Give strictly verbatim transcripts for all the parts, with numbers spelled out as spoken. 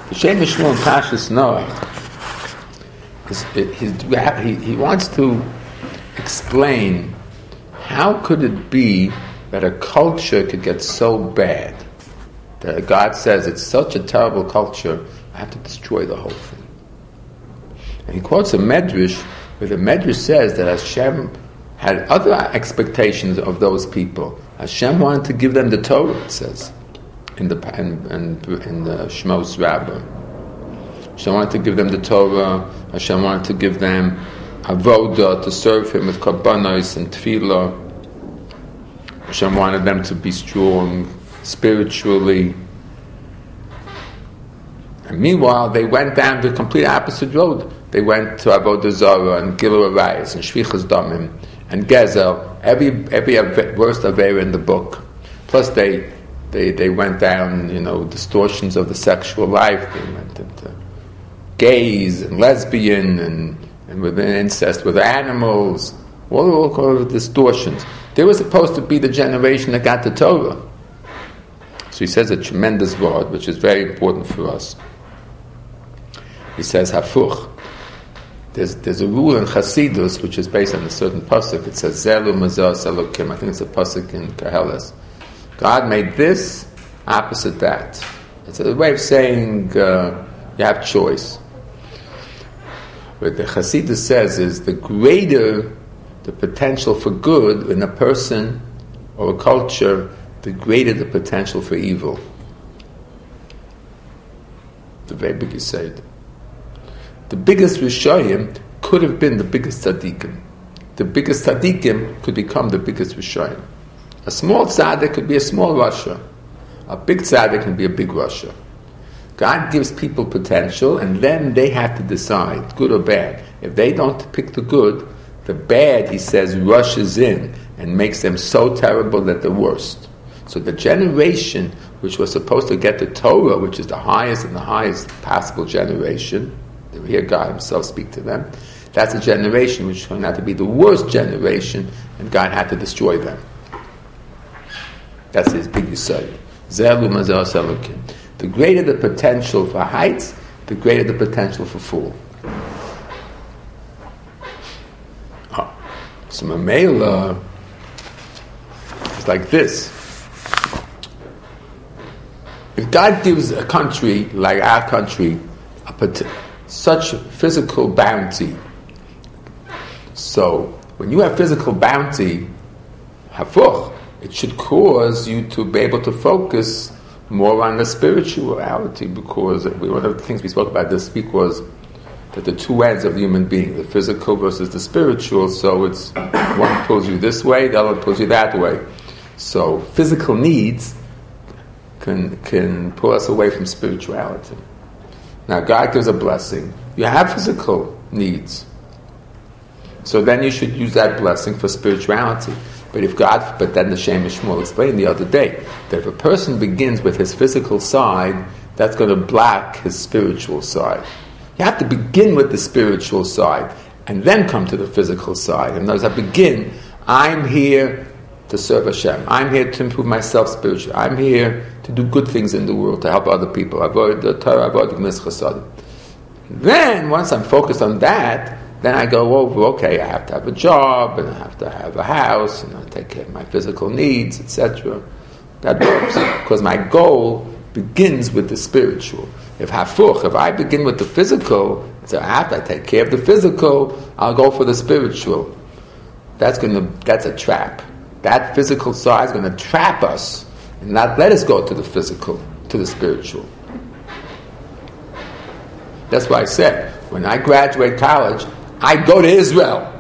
The Shem Shmuel Pashas Noah, is, he, he wants to explain how could it be that a culture could get so bad that God says it's such a terrible culture, I have to destroy the whole thing. And he quotes a Medrash where the Medrash says that Hashem had other expectations of those people. Hashem wanted to give them the Torah, it says, in the in, in, in the Shmos Rabbah. Hashem wanted to give them the Torah. Hashem wanted to give them avodah, to serve Him with korbanos and tefillah. Hashem wanted them to be strong spiritually. And meanwhile, they went down the complete opposite road. They went to avodah zarah and gilui arayos and shvichas damim and gezel, every every worst avera in the book. Plus, they they they went down, you know, distortions of the sexual life. They went into gays and lesbian and and with incest with animals, all all kinds of distortions. They were supposed to be the generation that got the Torah. So he says a tremendous word, which is very important for us. He says hafuch. There's there's a rule in Chassidus which is based on a certain pasuk. It says Zelu Mazos Elokim. I think it's a pasuk in Koheles. God made this opposite that. It's a way of saying uh, you have choice. What the Chassidus says is the greater the potential for good in a person or a culture, the greater the potential for evil. The very big Yisayid. The biggest Rishayim could have been the biggest Tzaddikim. The biggest Tzaddikim could become the biggest Rishayim. A small Tzaddik could be a small Rasha. A big Tzaddik can be a big Rasha. God gives people potential, and then they have to decide, good or bad. If they don't pick the good, the bad, he says, rushes in and makes them so terrible that they're worst. So the generation which was supposed to get the Torah, which is the highest and the highest possible generation, they hear God Himself speak to them, that's a generation which turned out to be the worst generation, and God had to destroy them. That's his big yisod. Zelu mazos elokim. The greater the potential for heights, the greater the potential for fall. Oh. So Mamela is like this. If God gives a country like our country a pot- such physical bounty, so when you have physical bounty, hafuch, it should cause you to be able to focus more on the spirituality, because we, one of the things we spoke about this week was that the two ends of the human being, the physical versus the spiritual, so it's one pulls you this way, the other pulls you that way. So physical needs can can pull us away from spirituality. Now God gives a blessing. You have physical needs. So then you should use that blessing for spirituality. But if God, but then the Shem Shmuel explained the other day that if a person begins with his physical side, that's going to block his spiritual side. You have to begin with the spiritual side and then come to the physical side. And as I begin, I'm here to serve Hashem. I'm here to improve myself spiritually. I'm here to do good things in the world, to help other people. Avoid the Torah, avoid the Mitzvah. Then, once I'm focused on that, then I go over, okay, I have to have a job, and I have to have a house, and I take care of my physical needs, et cetera. That works. Because my goal begins with the spiritual. If hafuch, if I begin with the physical, so after I take care of the physical, I'll go for the spiritual. That's gonna that's a trap. That physical side is gonna trap us and not let us go to the physical, to the spiritual. That's why I said, when I graduate college, I go to Israel.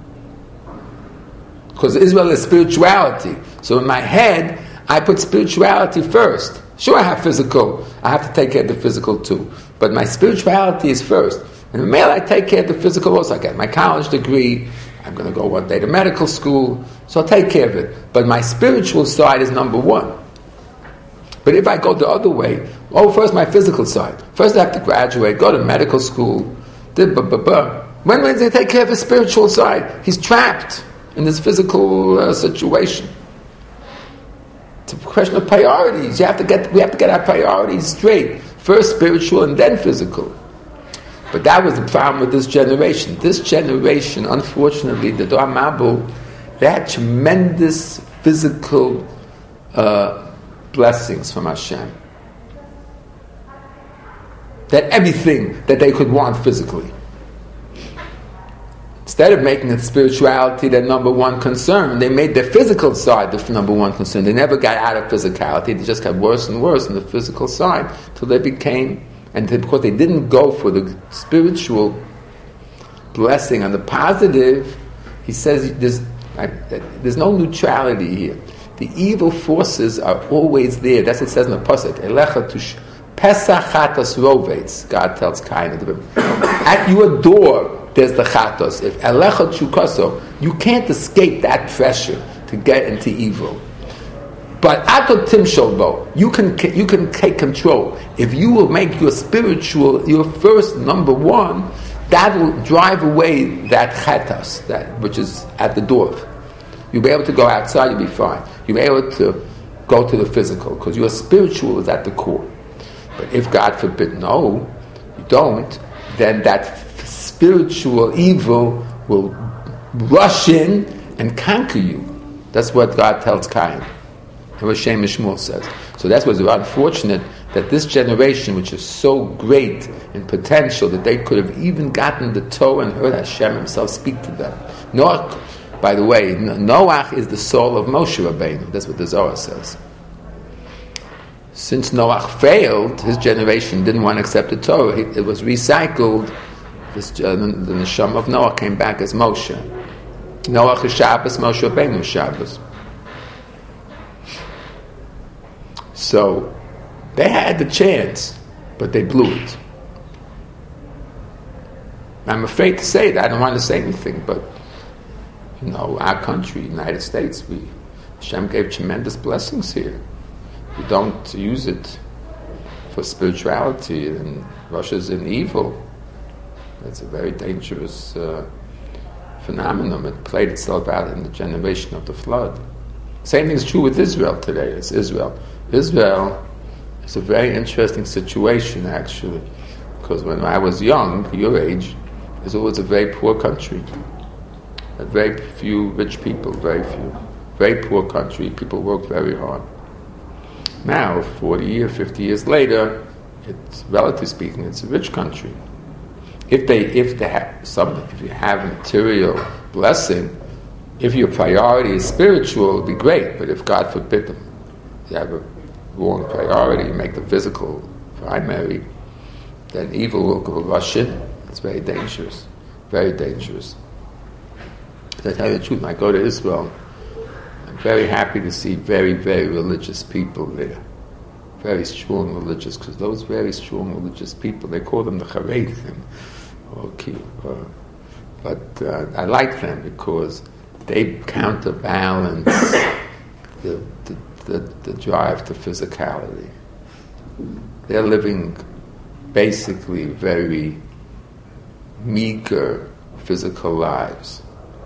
Because Israel is spirituality. So in my head, I put spirituality first. Sure, I have physical. I have to take care of the physical too. But my spirituality is first. And the male, I take care of the physical also. I get my college degree. I'm going to go one day to medical school. So I'll take care of it. But my spiritual side is number one. But if I go the other way, oh, first my physical side. First I have to graduate, go to medical school. When when they take care of his spiritual side, he's trapped in this physical uh, situation. It's a question of priorities. You have to get. We have to get our priorities straight. First spiritual and then physical. But that was the problem with this generation. This generation, unfortunately, the Dor Mabul, they had tremendous physical uh, blessings from Hashem. That everything that they could want physically. Instead of making the spirituality their number one concern, they made their physical side the number one concern. They never got out of physicality. They just got worse and worse on the physical side till they became, and because they didn't go for the spiritual blessing on the positive, he says there's, there's no neutrality here. The evil forces are always there. That's what it says in the Pasuk. Elecha tush Pesach chatos rovetz, God tells Cain. At your door, there's the chatos. If elecha chukaso, you can't escape that pressure to get into evil. But ato timsholbo, you can you can take control. If you will make your spiritual your first number one, that will drive away that chatos, that which is at the door. You'll be able to go outside. You'll be fine. You'll be able to go to the physical because your spiritual is at the core. But if God forbid, no, you don't, then that spiritual evil will rush in and conquer you. That's what God tells Cain. And what Shem Shmuel says. So that's what's unfortunate, that this generation, which is so great in potential, that they could have even gotten the Torah and heard Hashem himself speak to them. Noach, by the way, Noach is the soul of Moshe Rabbeinu. That's what the Zohar says. Since Noach failed, his generation didn't want to accept the Torah. It, it was recycled. This, uh, the, the neshama of Noach came back as Moshe. Noach is Shabbos, Moshe Rabbeinu is Shabbos. So they had the chance, but they blew it. I'm afraid to say that. I don't want to say anything, but you know, our country, United States, we Hashem gave tremendous blessings here. We don't use it for spirituality, and Russia's in evil. It's a very dangerous uh, phenomenon. It played itself out in the generation of the flood. Same thing is true with Israel today. It's Israel. Israel is a very interesting situation, actually, because when I was young, your age, Israel was a very poor country. Had very few rich people, very few. Very poor country. People worked very hard. Now, forty years, fifty years later, it's, relatively speaking, it's a rich country. If they, if they have some, if you have material blessing, if your priority is spiritual, it'd be great. But if God forbid them, you have a wrong priority, you make the physical primary, then evil will go rush in. It's very dangerous, very dangerous. To tell you the truth, when I go to Israel, I'm very happy to see very, very religious people there. Very strong religious, because those very strong religious people, they call them the Charedim. Okay, uh, but uh, I like them because they counterbalance the, the, the, the drive to physicality. They're living basically very meager physical lives.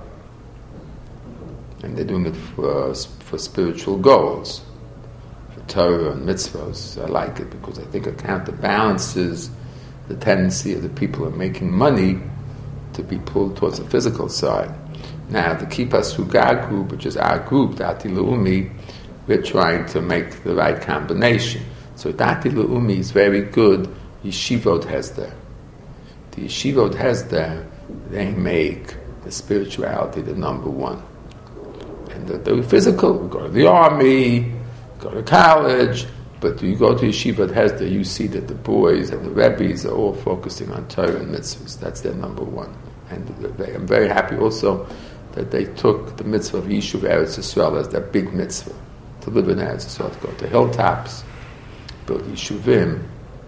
And they're doing it for, for spiritual goals, for Torah and mitzvahs. I like it because I think it counterbalances the tendency of the people who are making money to be pulled towards the physical side. Now, the Kippah Sruga group, which is our group, Dati Leumi, we're trying to make the right combination. So Dati Leumi is very good. Yeshivot Hesder. The Yeshivot Hesder, they make the spirituality the number one. And the, the physical, we go to the army, go to college, but you go to Yeshiva Hesder, you see that the boys and the Rebbes are all focusing on Torah and mitzvahs. That's their number one. And they, I'm very happy also that they took the mitzvah of Yishuv Eretz Yisrael as their big mitzvah, to live in Eretz Yisrael, to go to hilltops, build Yishuvim.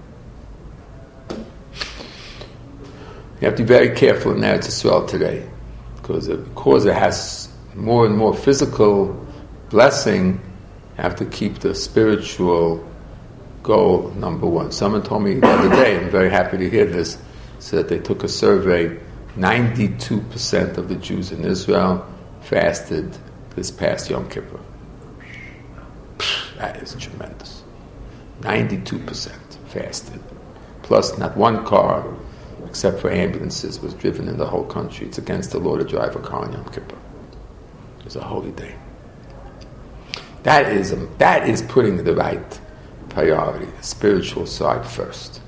You have to be very careful in Eretz Yisrael today, because it, because it has more and more physical blessing, you have to keep the spiritual goal number one. Someone told me the other day, I'm very happy to hear this, said they took a survey, ninety-two percent of the Jews in Israel fasted this past Yom Kippur. That is tremendous. ninety-two percent fasted. Plus, not one car, except for ambulances, was driven in the whole country. It's against the law to drive a car on Yom Kippur. It's a holy day. That is, a, that is putting the right priority, the spiritual side first.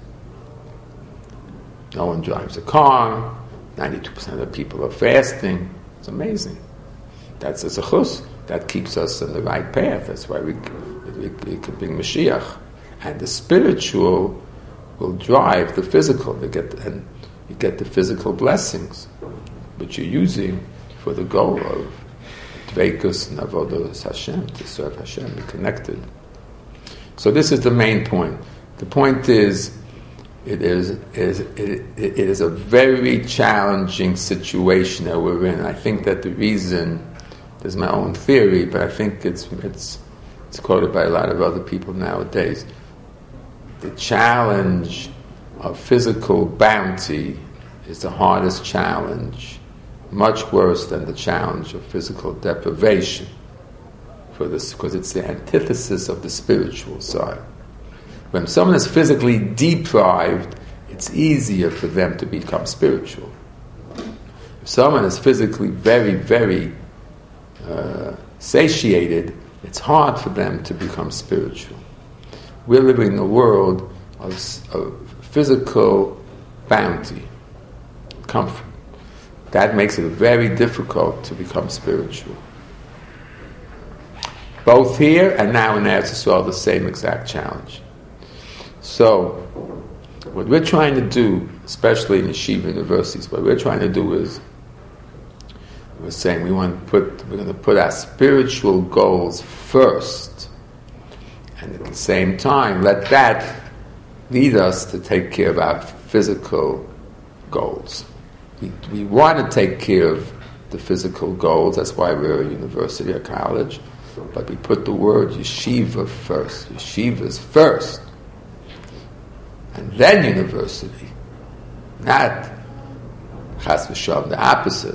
No one drives a car, ninety-two percent of the people are fasting. It's amazing. That's a zechus. That keeps us on the right path. That's why we, we, we can bring Mashiach. And the spiritual will drive the physical. You get, and you get the physical blessings, which you're using for the goal of Dveikus and Avodas Hashem, to serve Hashem, be connected. So this is the main point. The point is, it is, is it, it is a very challenging situation that we're in. I think that the reason, there's my own theory, but I think it's it's it's quoted by a lot of other people nowadays. The challenge of physical bounty is the hardest challenge, much worse than the challenge of physical deprivation, for this, because it's the antithesis of the spiritual side. When someone is physically deprived, it's easier for them to become spiritual. If someone is physically very, very uh, satiated, it's hard for them to become spiritual. We're living in a world of, of physical bounty, comfort. That makes it very difficult to become spiritual. Both here and now in Eretz Yisrael, the same exact challenge. So, what we're trying to do, especially in yeshiva universities, what we're trying to do is, we're saying we want to put, we're going to put our spiritual goals first, and at the same time, let that lead us to take care of our physical goals. We, we want to take care of the physical goals, that's why we're a university or college, but we put the word yeshiva first. Yeshiva is first. And then university. Not chas v'shalom, the opposite.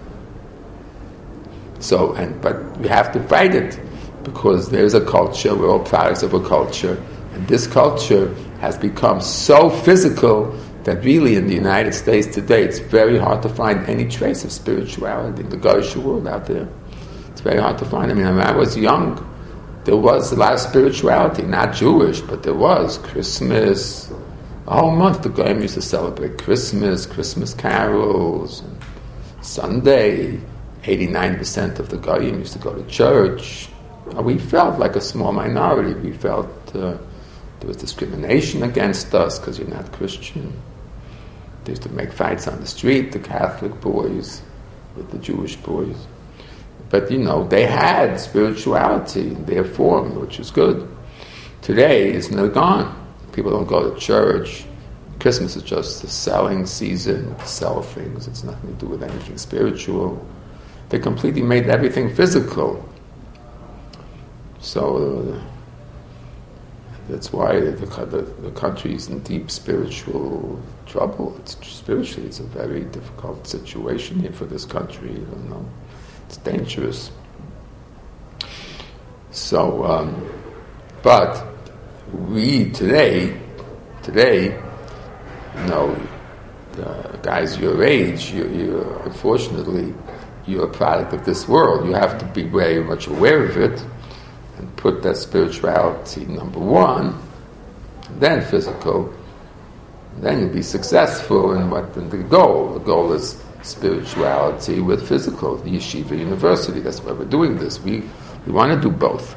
So, and but we have to fight it, because there's a culture, we're all products of a culture, and this culture has become so physical that really in the United States today it's very hard to find any trace of spirituality in the Goyish world out there. It's very hard to find. I mean, when I was young, there was a lot of spirituality, not Jewish, but there was. Christmas, a whole month the Goyim used to celebrate Christmas, Christmas carols, and Sunday, eighty-nine percent of the Goyim used to go to church. We felt like a small minority. We felt uh, there was discrimination against us because you're not Christian. They used to make fights on the street, the Catholic boys with the Jewish boys. But, you know, they had spirituality in their form, which was good. Today, it's now gone. People don't go to church. Christmas is just the selling season, to sell things. It's nothing to do with anything spiritual. They completely made everything physical. So, uh, that's why the, the, the country is in deep spiritual trouble. It's spiritually, it's a very difficult situation here for this country. You don't know. It's dangerous. So, um, but we today, today, you know, the guys your age, you, you unfortunately, you're a product of this world. You have to be very much aware of it and put that spirituality number one, and then physical. And then you'll be successful in what in the goal. The goal is spirituality with physical, the yeshiva university. That's why we're doing this. We we want to do both.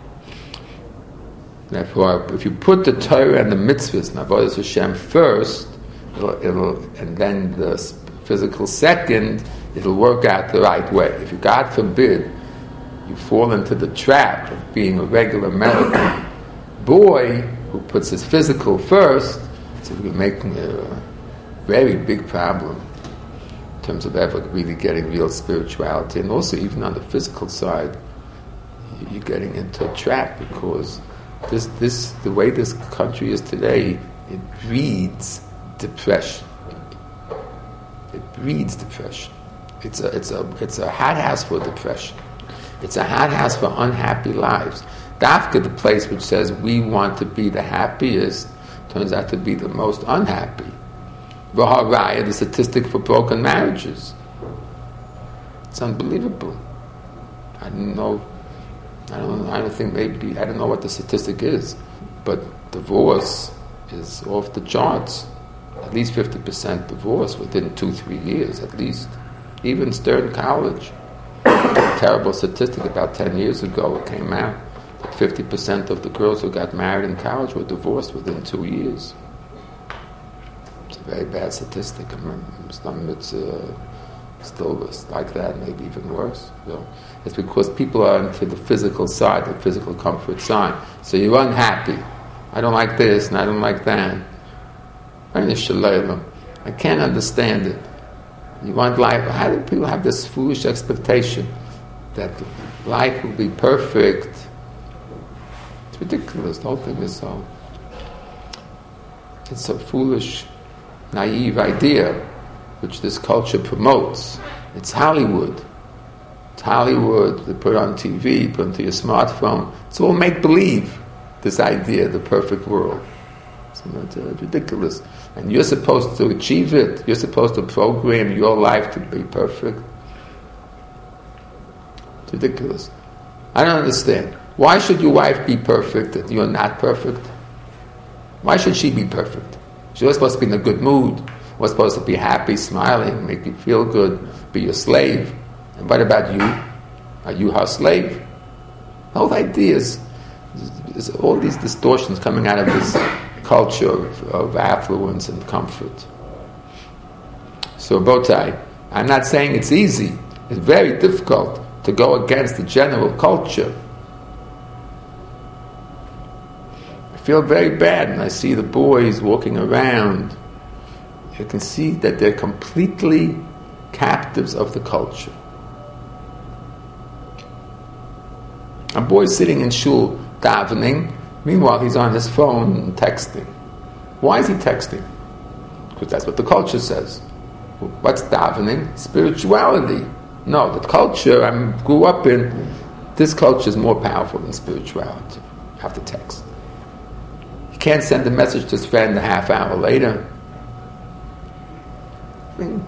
Therefore, if you put the Torah and the mitzvahs and Avodas Hashem first, it'll, it'll, and then the physical second, it'll work out the right way. If you, God forbid, you fall into the trap of being a regular American boy who puts his physical first, so you're making a very big problem in terms of ever really getting real spirituality. And also even on the physical side, you're getting into a trap, because this, this, the way this country is today, it breeds depression. It breeds depression. It's a, it's a, it's a hothouse for depression. It's a hothouse for unhappy lives. Dafka, the place which says we want to be the happiest, turns out to be the most unhappy. V'haraya, the statistic for broken marriages. It's unbelievable. I don't know. I don't. I don't think maybe. I don't know what the statistic is, but divorce is off the charts. At least fifty percent divorce within two, three years, at least. Even Stern College, a terrible statistic about ten years ago, it came out that fifty percent of the girls who got married in college were divorced within two years. It's a very bad statistic. I remember some it's uh, still like that, maybe even worse. So it's because people are into the physical side, the physical comfort side. So you're unhappy. I don't like this and I don't like that. I can't understand it. You want life. How do people have this foolish expectation that life will be perfect? It's ridiculous. The whole thing is so. It's a foolish, naive idea which this culture promotes. It's Hollywood. It's Hollywood. They put it on T V, put it onto your smartphone. It's all make believe. This idea, the perfect world. It's ridiculous. And you're supposed to achieve it. You're supposed to program your life to be perfect. It's ridiculous. I don't understand. Why should your wife be perfect and you're not perfect? Why should she be perfect? She's supposed to be in a good mood. We're supposed to be happy, smiling, make you feel good, be your slave. And what about you? Are you her slave? The whole idea is, is all these distortions coming out of this culture of, of affluence and comfort. So, Botai, I'm not saying it's easy. It's very difficult to go against the general culture. I feel very bad when I see the boys walking around. You can see that they're completely captives of the culture. A boy sitting in shul davening. Meanwhile, he's on his phone texting. Why is he texting? Because that's what the culture says. What's davening? Spirituality. No, the culture I grew up in, this culture is more powerful than spirituality. You have to text. You can't send a message to his friend a half hour later. I mean,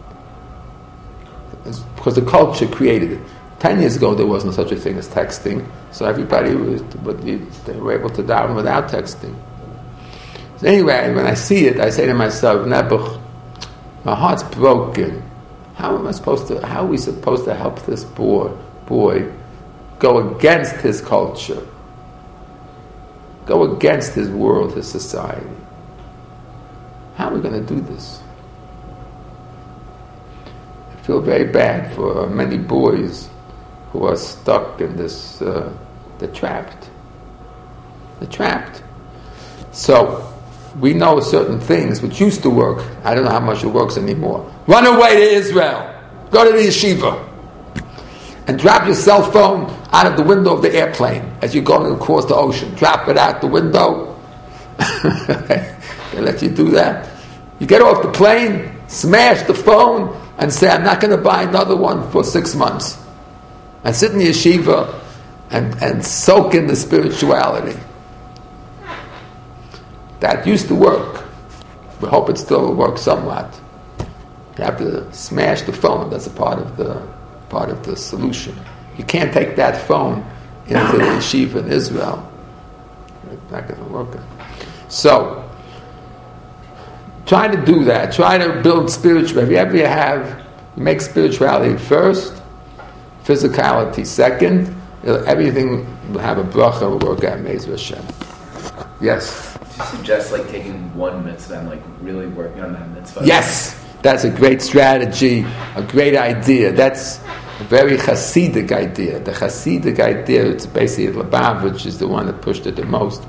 it's because the culture created it. Ten years ago, there wasn't such a thing as texting, so everybody was, but they were able to daven without texting. So anyway, when I see it, I say to myself, Nebuch, my heart's broken. How am I supposed to? How are we supposed to help this boy, boy, go against his culture, go against his world, his society? How are we going to do this? I feel very bad for many boys who are stuck in this, uh, they're trapped. They're trapped. So, we know certain things which used to work. I don't know how much it works anymore. Run away to Israel. Go to the yeshiva. And drop your cell phone out of the window of the airplane as you're going across the ocean. Drop it out the window. They let you do that. You get off the plane, smash the phone, and say, I'm not going to buy another one for six months. And sit in the yeshiva and, and soak in the spirituality. That used to work. We hope it still works somewhat. You have to smash the phone. That's a part of the part of the solution. You can't take that phone into the yeshiva in Israel. It's not going to work. So, try to do that. Try to build spirituality. If you ever have, you make spirituality first, physicality second, everything will have a bracha, will work out, Me'ez Hashem. Yes? Do you suggest like taking one mitzvah and like really working on that mitzvah? Yes! That's a great strategy, a great idea. That's a very Hasidic idea. The Hasidic idea, it's basically Lubavitch is the one that pushed it the most.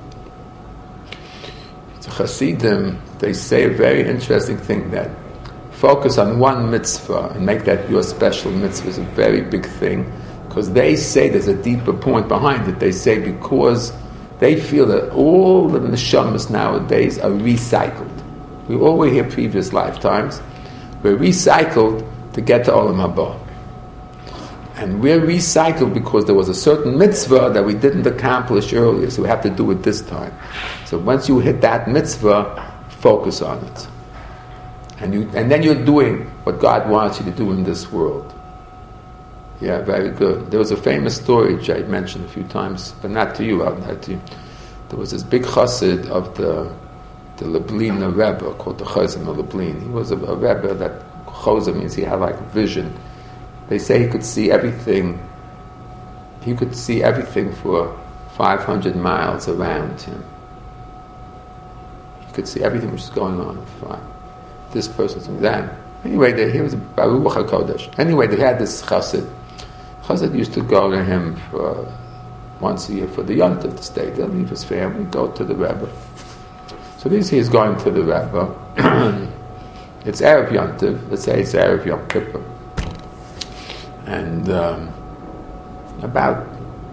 So Hasidim, they say a very interesting thing, that focus on one mitzvah and make that your special mitzvah is a very big thing, because they say there's a deeper point behind it. They say because they feel that all the neshamas nowadays are recycled. We all were here previous lifetimes. We're recycled to get to Olam Haba. And we're recycled because there was a certain mitzvah that we didn't accomplish earlier, so we have to do it this time. So once you hit that mitzvah, focus on it. And you, and then you're doing what God wants you to do in this world. Yeah, very good. There was a famous story which I mentioned a few times, but not to you, not to you. There was this big chassid of the the Lublina Rebbe called the Chozeh of Lublin. He was a, a Rebbe that Chozeh means he had like a vision. They say he could see everything. He could see everything for five hundred miles around him. He could see everything which is going on. Fine. This person's doing that. Anyway, they, he was a Baruch HaKodesh. Anyway, they had this chassid. Chassid used to go to him for once a year for the Yontif to stay. They'll leave his family, go to the Rebbe. So this he's going to the Rebbe. It's Erev Yontif. Let's say it's Erev Yom Kippur. And um, about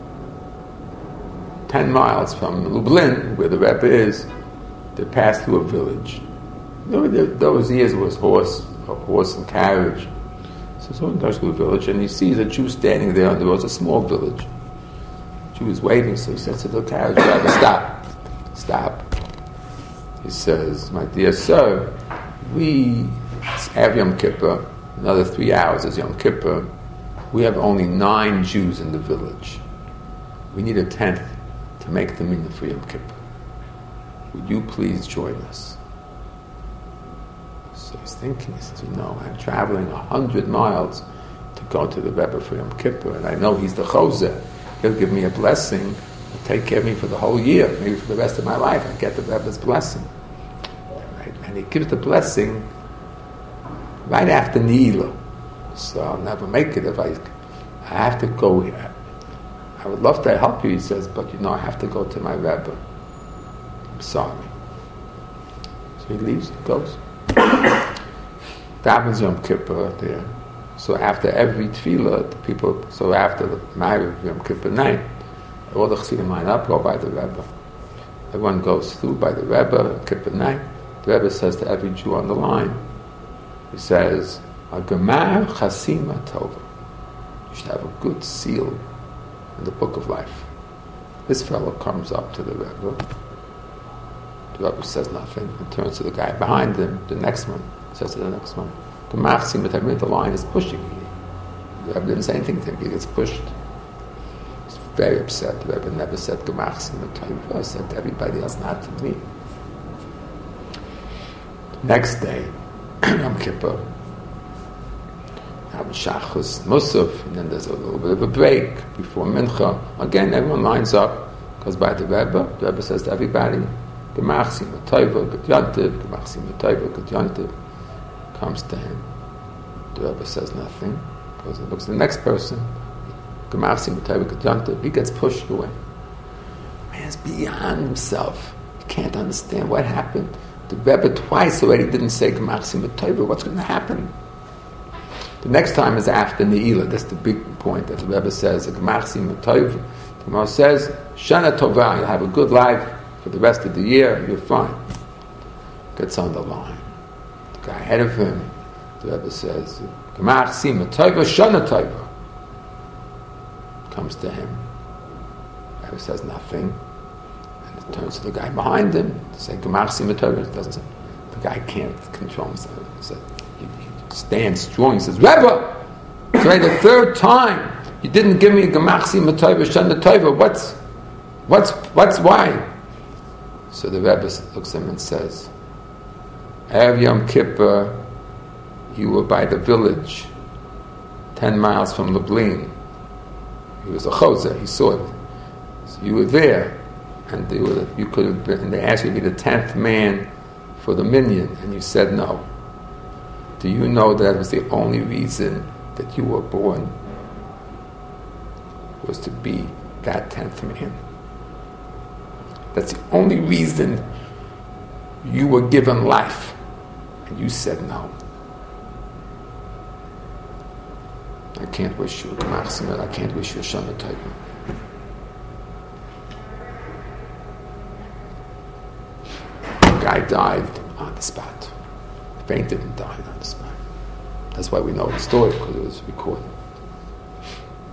ten miles from Lublin, where the Rebbe is, they pass through a village. You know, those years it was horse, a horse and carriage. So someone goes to a village and he sees a Jew standing there, and there was a small village. The Jew is waiting, so he says to the carriage driver, "Stop, stop." He says, "My dear sir, we have Yom Kippur. Another three hours is Yom Kippur. We have only nine Jews in the village. We need a tenth to make the minyan for Yom Kippur. Would you please join us?" So he's thinking, he says, "You know, I'm traveling a hundred miles to go to the Rebbe for Yom Kippur, and I know he's the Chozeh. He'll give me a blessing, he'll take care of me for the whole year, maybe for the rest of my life. I get the Rebbe's blessing." Right? And he gives the blessing right after Ne'ilah. So I'll never make it if I, I have to go here. I would love to help you, he says, but you know, I have to go to my Rebbe. I'm sorry. So he leaves, he goes. That was Yom Kippur there. So after every tefillah, the people, so after the Ma'ariv Yom Kippur night, all the chassidim line up, go by the Rebbe. Everyone goes through by the Rebbe, Yom Kippur night. The Rebbe says to every Jew on the line, he says, "A gemar chasima tova." You should have a good seal in the book of life. This fellow comes up to the Rebbe. The Rebbe says nothing and turns to the guy behind him. The next one says to the next one, "Gemar chasima tova." The line is pushing me. The Rebbe didn't say anything to him. He gets pushed. He's very upset. The Rebbe never said gemar chasima tova. He said to everybody else, not to me. Next day, Yom Kippur, have Shachus, Musaf, and then there's a little bit of a break before Mincha. Again, everyone lines up, goes by the Rebbe. The Rebbe says to everybody, "Gemar chasima tova, good yontiv, gemar chasima tova, good yontiv." Comes to him. The Rebbe says nothing. Goes and looks at the next person. Gemar chasima tova, good yontiv. He gets pushed away. Man's beyond himself. He can't understand what happened. The Rebbe twice already didn't say Gemar chasima tova. What's going to happen? The next time is after Ne'ilah. That's the big point that the Rebbe says. Gemar chasima tova. The Gemara says, "Shana tova." You'll have a good life for the rest of the year. You're fine. Gets on the line. The guy ahead of him, the Rebbe says, "Gemar chasima tova, shana tova." Comes to him. The Rebbe says nothing. Turns to the guy behind him to say Gemar chasima tova. It doesn't say. The guy can't control himself. He, said, he, he stands strong. He says, "Rebbe, it's already the third time you didn't give me a Gemar chasima tova, shana tova. What's, what's, what's why?" So the Rebbe looks at him and says, "Erev Yom Kippur, you were by the village, ten miles from Lublin. He was a Chozeh. He saw it. So you were there." And they were, you could have been, and they asked you to be the tenth man for the minyan, and you said no. Do you know that was the only reason that you were born? Was to be that tenth man. That's the only reason you were given life, and you said no. I can't wish you a Gemar chasima, I can't wish you a shana tova. Guy died on the spot. Fainted and died on the spot. That's why we know the story, because it was recorded.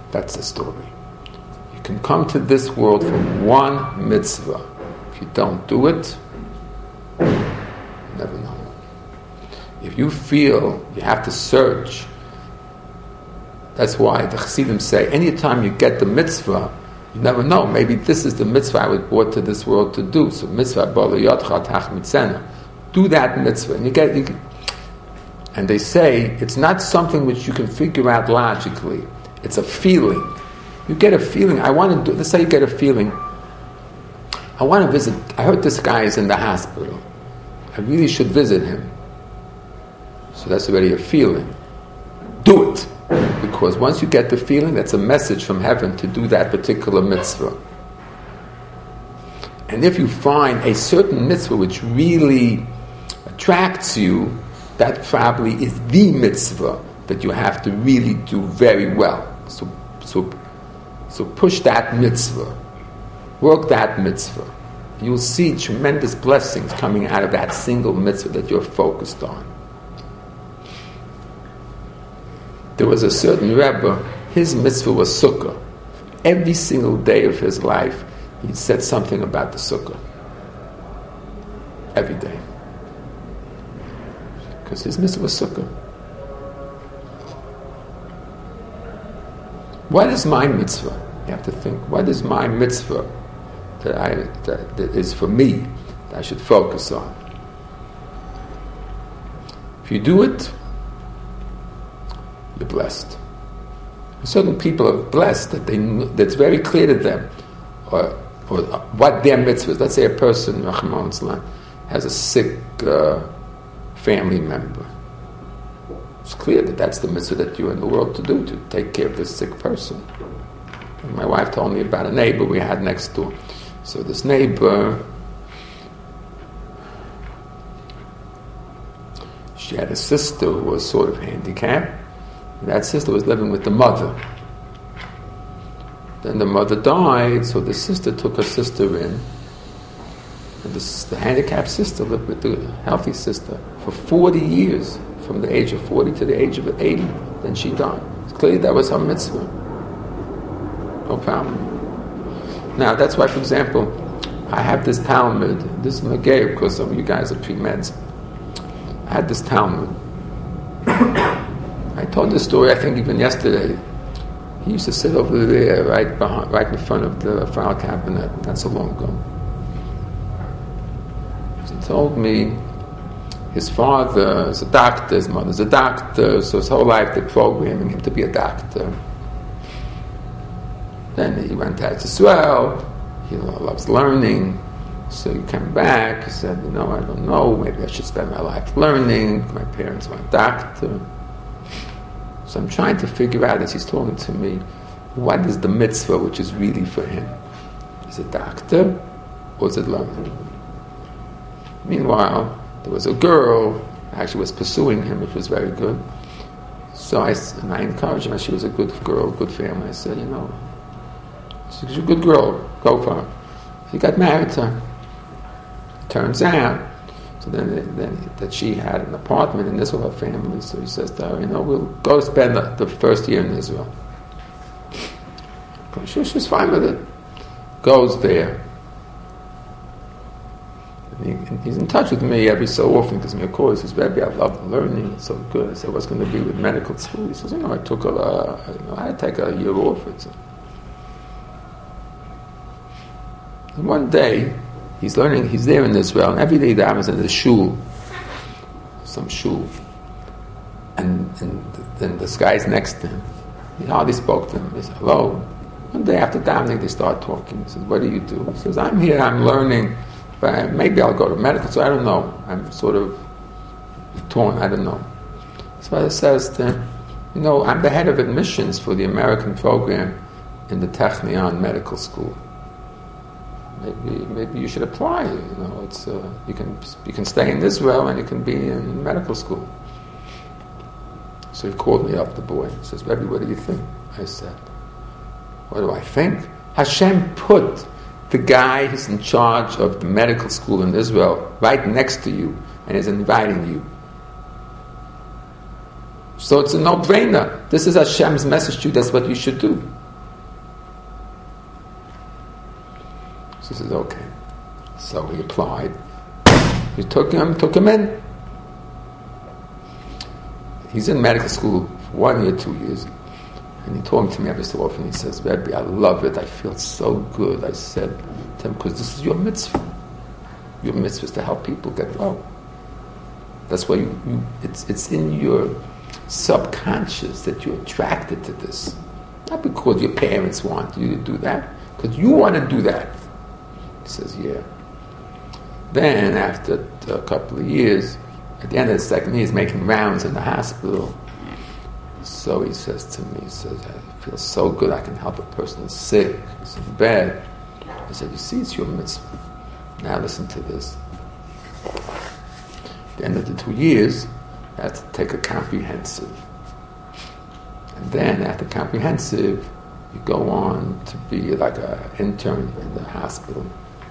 That's the story. You can come to this world for one mitzvah. If you don't do it, you never know. If you feel you have to search, that's why the Chassidim say, anytime you get the mitzvah, you never know, maybe this is the mitzvah I was brought to this world to do. So mitzvah bala yotcha tach mitzena. Do that mitzvah. And you get, you can, and they say, it's not something which you can figure out logically. It's a feeling. You get a feeling, I want to do, let's say you get a feeling, I want to visit, I heard this guy is in the hospital. I really should visit him. So that's already a feeling. Do it. Because once you get the feeling, that's a message from heaven to do that particular mitzvah. And if you find a certain mitzvah which really attracts you, that probably is the mitzvah that you have to really do very well. So, so, so push that mitzvah. Work that mitzvah. You'll see tremendous blessings coming out of that single mitzvah that you're focused on. There was a certain Rebbe, his mitzvah was sukkah. Every single day of his life, he said something about the sukkah. Every day. Because his mitzvah was sukkah. What is my mitzvah? You have to think, what is my mitzvah that, I, that, that is for me, that I should focus on? If you do it, you're blessed. Certain people are blessed that they that's very clear to them, or, or what their mitzvah is. Let's say a person, Rahman Islam, has a sick uh, family member. It's clear that that's the mitzvah that you're in the world to do, to take care of this sick person. And my wife told me about a neighbor we had next door. So this neighbor, she had a sister who was sort of handicapped. And that sister was living with the mother. Then the mother died, so the sister took her sister in. And this, the handicapped sister lived with the healthy sister for forty years, from the age of forty to the age of eighty. Then she died. It's clearly that was her mitzvah. No problem. Now, that's why, for example, I have this Talmud. This is Magay, because some of you guys are pre-meds. I had this Talmud. I told this story, I think, even yesterday. He used to sit over there, right behind, right in front of the file cabinet. Not so long ago. He told me his father is a doctor, his mother's a doctor, so his whole life they're programming him to be a doctor. Then he went out to swell. He loves learning. So he came back. He said, you know, I don't know. Maybe I should spend my life learning. My parents were a doctor. So I'm trying to figure out, as he's talking to me, what is the mitzvah which is really for him? Is it doctor or is it learning? Meanwhile, there was a girl actually was pursuing him, which was very good. So I, and I encouraged him. She was a good girl, good family. I said, you know, she's a good girl, go for her. He got married to her. Turns out, so then, then that she had an apartment in Israel, her family. So he says to her, you know, we'll go to spend the, the first year in Israel. She, she's fine with it. Goes there. And he, and he's in touch with me every so often, because me of course, he says, Rebbe, I love learning, it's so good. I said, what's going to be with medical school? He says, you know, I took a, uh, you know, I had to take a year off. It's a... And one day, he's learning, he's there in Israel, and every day that I was in the shul, some shul, and, and then this guy's next to him. He hardly spoke to him. He said, hello. One day after davening, they start talking. He says, what do you do? He says, I'm here, I'm learning, but maybe I'll go to medical, so I don't know. I'm sort of torn, I don't know. So he says to him, you know, I'm the head of admissions for the American program in the Technion Medical School. Maybe, maybe you should apply. You know, it's uh, you can you can stay in Israel and you can be in medical school. So he called me up, the boy. He says, "Rebbe, what do you think?" I said, "What do I think? Hashem put the guy who's in charge of the medical school in Israel right next to you and is inviting you. So it's a no-brainer. This is Hashem's message to you. That's what you should do. So he says, okay. So he applied. We took him, took him in. He's in medical school for one year, two years. And he told to me every so often, he says, Rebbe, I love it. I feel so good. I said to him, because this is your mitzvah. Your mitzvah is to help people get well. That's why you, you it's, it's in your subconscious that you're attracted to this. Not because your parents want you to do that, because you want to do that. He says, yeah. Then, after a couple of years, at the end of the second year, he's making rounds in the hospital. So he says to me, he says, I feel so good, I can help a person who's sick, he's in bed. I said, you see, it's your mitzvah. Now listen to this. At the end of the two years, you have to take a comprehensive. And then, after comprehensive, you go on to be like an intern in the hospital.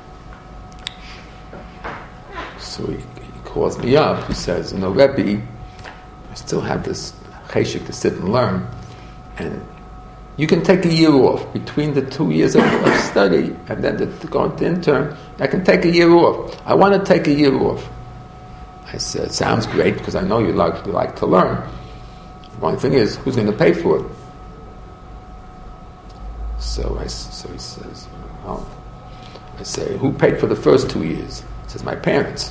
So he, he calls me up, he says, you know, Rebbe, I still have this cheshik to sit and learn, and you can take a year off between the two years of, of study and then the, to go into intern. I can take a year off. I want to take a year off. I said, sounds great, because I know you like, you like to learn. One thing is, who's going to pay for it? So I, so he says, well, I say, who paid for the first two years? He says, my parents.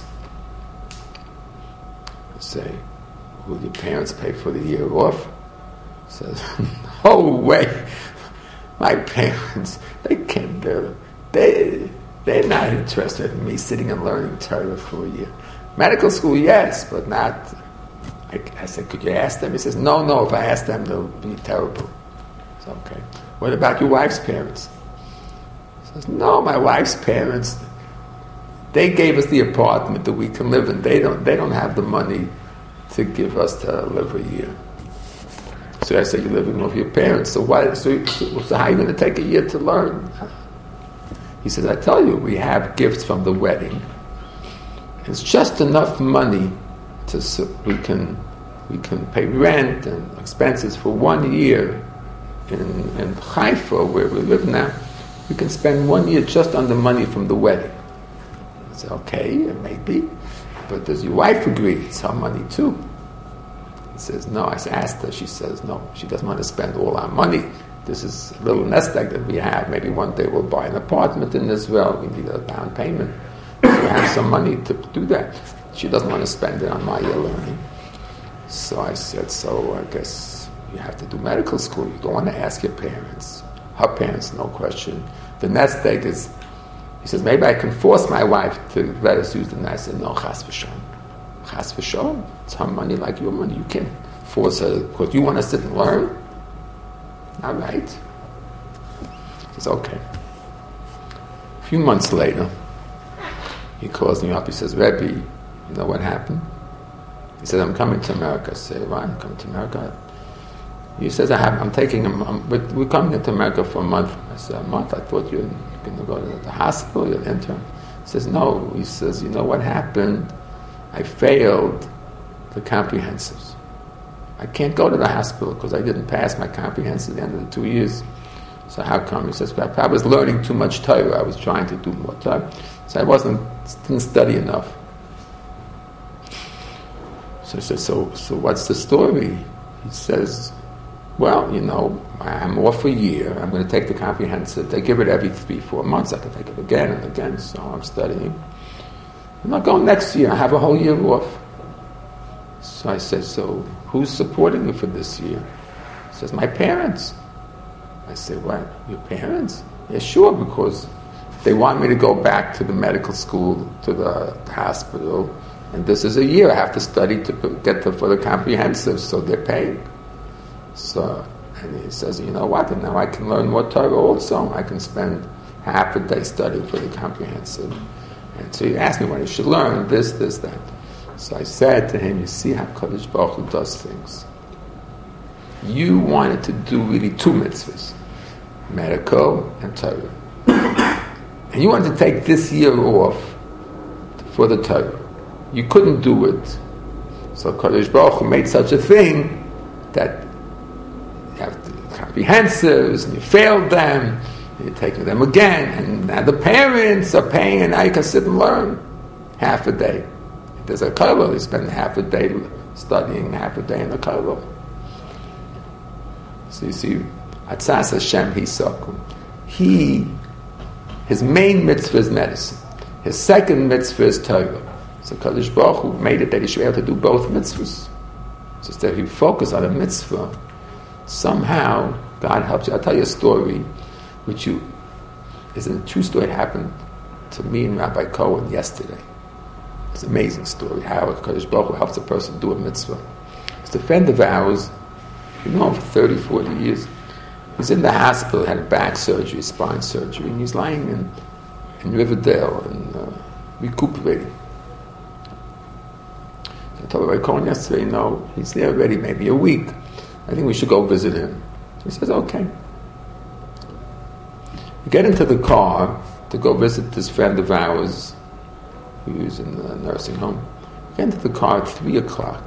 I say, will your parents pay for the year off? He says, no way. My parents, they can't do it. They, they're not interested in me sitting and learning Torah for a year. Medical school, yes, but not. I, I said, could you ask them? He says, no, no, if I ask them, they'll be terrible. I said, okay. What about your wife's parents? He says, no, my wife's parents, they gave us the apartment that we can live in. They don't, they don't have the money to give us to live a year. So I said, you're living with your parents. So why? So, so, so how are you going to take a year to learn? He says, I tell you, we have gifts from the wedding. It's just enough money to so we can we can pay rent and expenses for one year in, in Haifa, where we live now. We can spend one year just on the money from the wedding. I said, okay, it may be, but does your wife agree? It's her money too. He says, no. I asked her. She says, no. She doesn't want to spend all our money. This is a little nest egg that we have. Maybe one day we'll buy an apartment in Israel. We need a down payment. We have some money to do that. She doesn't want to spend it on my year learning. So I said, so I guess you have to do medical school. You don't want to ask your parents. Her parents, no question. The nest egg is, he says, maybe I can force my wife to let us use the nest. I said, no, chas v'sholom. Chas v'sholom. It's her money like your money. You can't force her because you want to sit and learn. All right. He says, okay. A few months later, he calls me up. He says, Rebbe, you know what happened? He says, I'm coming to America. I say, why? I'm coming to America. He says, I have, I'm taking him, I'm, but we're coming into America for a month. I said, a month? I thought you were going to go to the hospital, you're an intern. He says, no. He says, you know what happened? I failed the comprehensives. I can't go to the hospital because I didn't pass my comprehensive at the end of the two years. So how come? He says, I was learning too much Torah. I was trying to do more Torah. So I wasn't, didn't study enough. So I said, so, so what's the story? He says, well, you know, I'm off a year. I'm going to take the comprehensive. They give it every three, four months. I can take it again and again. So I'm studying. I'm not going next year. I have a whole year off. So I said, so who's supporting you for this year? He says, my parents. I said, what? Your parents? Yeah, sure, because they want me to go back to the medical school, to the hospital, and this is a year. I have to study to get to, for the comprehensive, so they're paying. So, and he says, you know what? And now I can learn more Torah also. I can spend half a day studying for the comprehensive. And so he asked me what I should learn, this, this, that. So I said to him, you see how Kadosh Baruch Hu does things. You wanted to do really two mitzvahs, medical and Torah. And you wanted to take this year off for the Torah. You couldn't do it. So Kadosh Baruch Hu made such a thing that you have the comprehensives, and you failed them, and you're taking them again, and now the parents are paying, and now you can sit and learn half a day. If there's a kollel, you spend half a day studying, half a day in the kollel. So you see, Atzas Hashem Hisakum. He, his main mitzvah is medicine. His second mitzvah is Torah. So Kadosh Baruch Hu made it that he should be able to do both mitzvahs. So instead of you focus on a mitzvah, somehow God helps you. I'll tell you a story, which you is a true story. It happened to me and Rabbi Cohen yesterday. It's an amazing story how Kadosh Baruch Hu helps a person do a mitzvah. It's a friend of ours. We know him for thirty, forty years. He's in the hospital, had a back surgery, spine surgery, and he's lying in, in Riverdale and uh, recuperating. So I told Rabbi Cohen yesterday, you know, he's there already maybe a week. I think we should go visit him. He says, okay. We get into the car to go visit this friend of ours who's in the nursing home. We get into the car at three o'clock.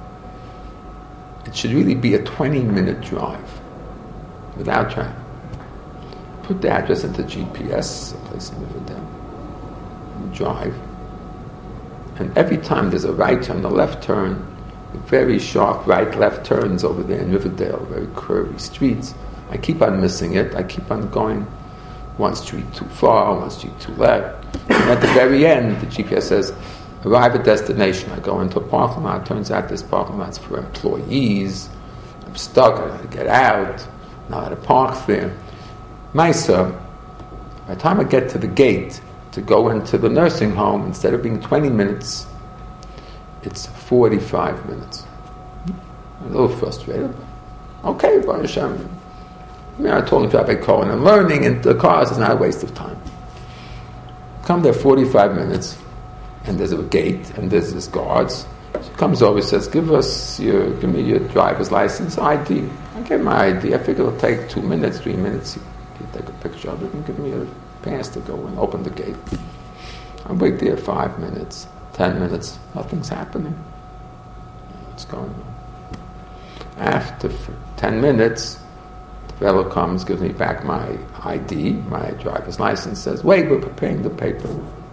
It should really be a twenty-minute drive without traffic. Put the address into G P S, a place in Riverdale. Drive. And every time there's a right turn, a left turn, very sharp right, left turns over there in Riverdale, very curvy streets. I keep on missing it. I keep on going one street too far, one street too left. And at the very end, the G P S says, arrive at destination. I go into a parking lot. It turns out this parking lot's for employees. I'm stuck. I got to get out. Not how to park there. Myself, by the time I get to the gate to go into the nursing home, instead of being twenty minutes, it's forty-five minutes. I'm a little frustrated. Okay, Baruch Hashem. I mean, I told him to Rabbi Cohen, I'm learning, and the cars is not a waste of time. Come there forty-five minutes, and there's a gate, and there's this guards. She comes over, says, give us your, give me your driver's license, I D. I give my I D. I figure it'll take two minutes, three minutes. You take a picture of it and give me a pass to go and open the gate. I wait there five minutes, ten minutes, nothing's happening. What's going on? After ten minutes, the fellow comes, gives me back my I D, my driver's license, says, wait, we're preparing the paper.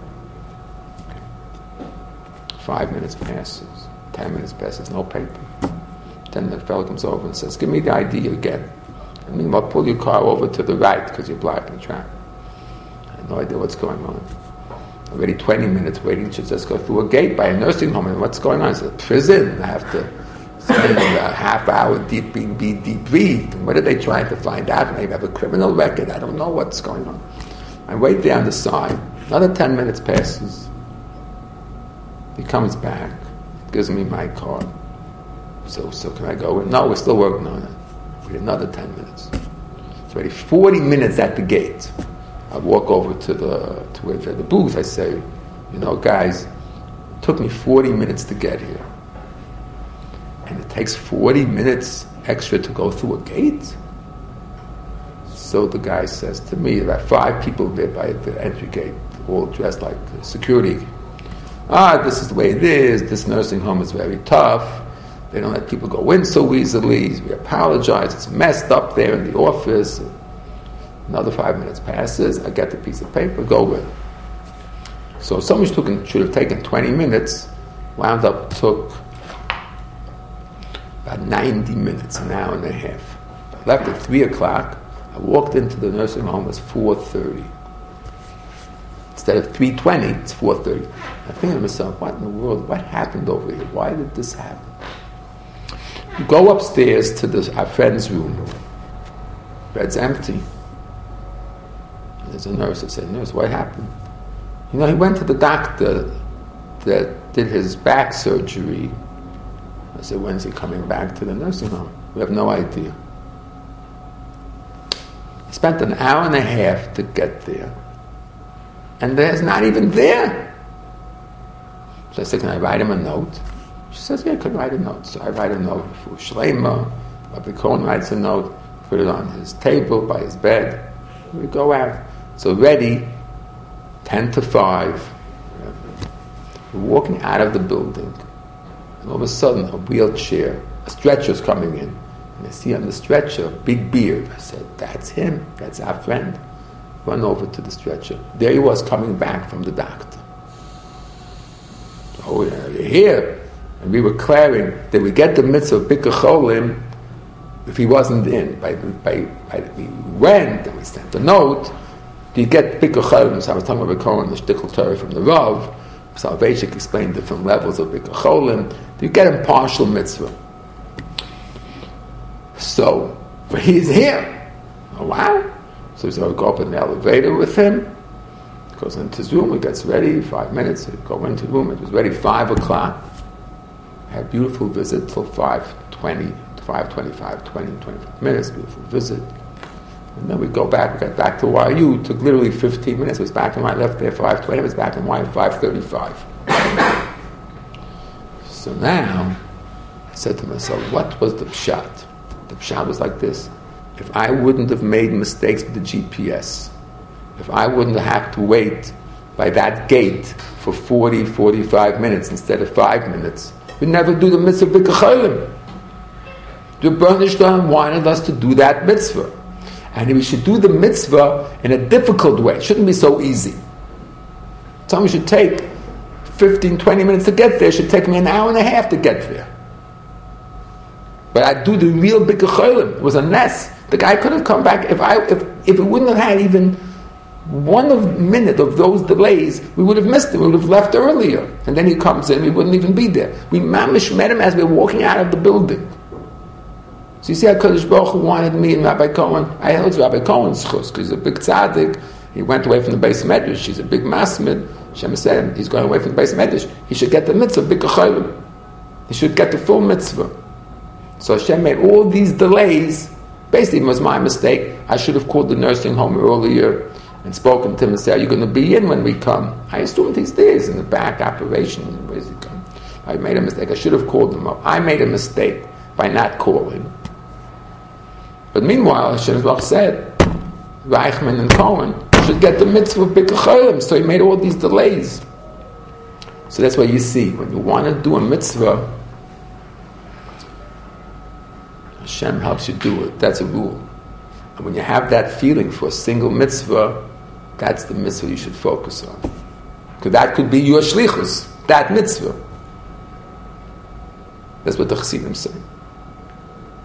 Five minutes passes, ten minutes passes, no paper. Then the fellow comes over and says, give me the I D again. I mean, I'll pull your car over to the right because you're blocking traffic. I have no idea what's going on. Already twenty minutes waiting to just go through a gate by a nursing home, and what's going on? It's a prison. I have to spend a half hour deep being be debriefed. And what are they trying to find out? Maybe I have a criminal record. I don't know what's going on. I wait there on the side. Another ten minutes passes. He comes back, gives me my card. So, so can I go in? No, we're still working on it. Wait another ten minutes. It's already forty minutes at the gate. I walk over to the to where the booth. I say, you know, guys, it took me forty minutes to get here, and it takes forty minutes extra to go through a gate. So the guy says to me, about five people there by the entry gate, all dressed like security. Ah, this is the way it is. This nursing home is very tough. They don't let people go in so easily. We apologize. It's messed up there in the office. Another five minutes passes. I get the piece of paper, go in. So someone took, should have taken twenty minutes, wound up took about ninety minutes, an hour and a half. I left at three o'clock. I walked into the nursing home, it was four thirty. Instead of three twenty, it's four thirty. I think to myself, what in the world, what happened over here? Why did this happen? You go upstairs to this, our friend's room. Bed's empty. There's a nurse. I said, nurse, what happened? You know, he went to the doctor that did his back surgery. I said, when's he coming back to the nursing home? We have no idea. I spent an hour and a half to get there. And there's not even there. So I said, can I write him a note? She says, yeah, I could write a note. So I write a note for Shleima. Rabbi Cohen writes a note, put it on his table by his bed. We go out. So ready, ten to five. We're walking out of the building. And all of a sudden, a wheelchair, a stretcher's coming in. And I see on the stretcher, big beard. I said, that's him, that's our friend. Run over to the stretcher. There he was coming back from the doctor. Oh, yeah, you're here. And we were declaring that we get the mitzvah of Bikkur Cholim if he wasn't in. By, by, by, we went and we sent a note. Do you get Bikkur Cholim? So I was talking about Cohen, the Shtickle Torah from the Rav. Soloveitchik explained different levels of Bikkur Cholim. Do you get him partial mitzvah? So, but he's here. Oh, wow. So we go up in the elevator with him. Goes into his room, he gets ready, five minutes, he go into the room, it was ready five o'clock. Had a beautiful visit till five twenty, five twenty-five, twenty, twenty-five minutes, beautiful visit. And then we go back, we got back to Y U, took literally fifteen minutes, it was back in Y, left there five twenty, it was back in Y five thirty-five. So now, I said to myself, what was the pshat? The pshat was like this: if I wouldn't have made mistakes with the G P S, if I wouldn't have had to wait by that gate for forty, forty-five minutes instead of five minutes, we'd never do the mitzvah Bikkur Cholim. The Rebbeinu Shalom wanted us to do that mitzvah. And we should do the mitzvah in a difficult way. It shouldn't be so easy. Something should take fifteen, twenty minutes to get there. It should take me an hour and a half to get there. But I do the real Bikkur Cholim. It was a mess. The guy could have come back. If I, if, if it wouldn't have had even one of, minute of those delays, we would have missed him. We would have left earlier. And then he comes in, we wouldn't even be there. We mamish met him as we were walking out of the building. So you see how Kodesh Baruch Hu wanted me and Rabbi Cohen. I held Rabbi Cohen's chus, because he's a big tzaddik. He went away from the Beis Medrash. He's a big masmid. Hashem said he's going away from the Beis Medrash. He should get the mitzvah, Bikkur Cholim. He should get the full mitzvah. So Hashem made all these delays. Basically, it was my mistake. I should have called the nursing home earlier and spoken to him and said, are you going to be in when we come? I assumed he's there. He's in the back operation. Where's he come? I made a mistake. I should have called him up. I made a mistake by not calling. But meanwhile, Hashem said, Reichman and Cohen should get the mitzvah of Bikkur Cholim. So he made all these delays. So that's why you see, when you want to do a mitzvah, Hashem helps you do it. That's a rule. And when you have that feeling for a single mitzvah, that's the mitzvah you should focus on. Because that could be your shlichus, that mitzvah. That's what the Chassidim say.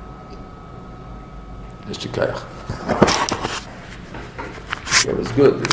It was good.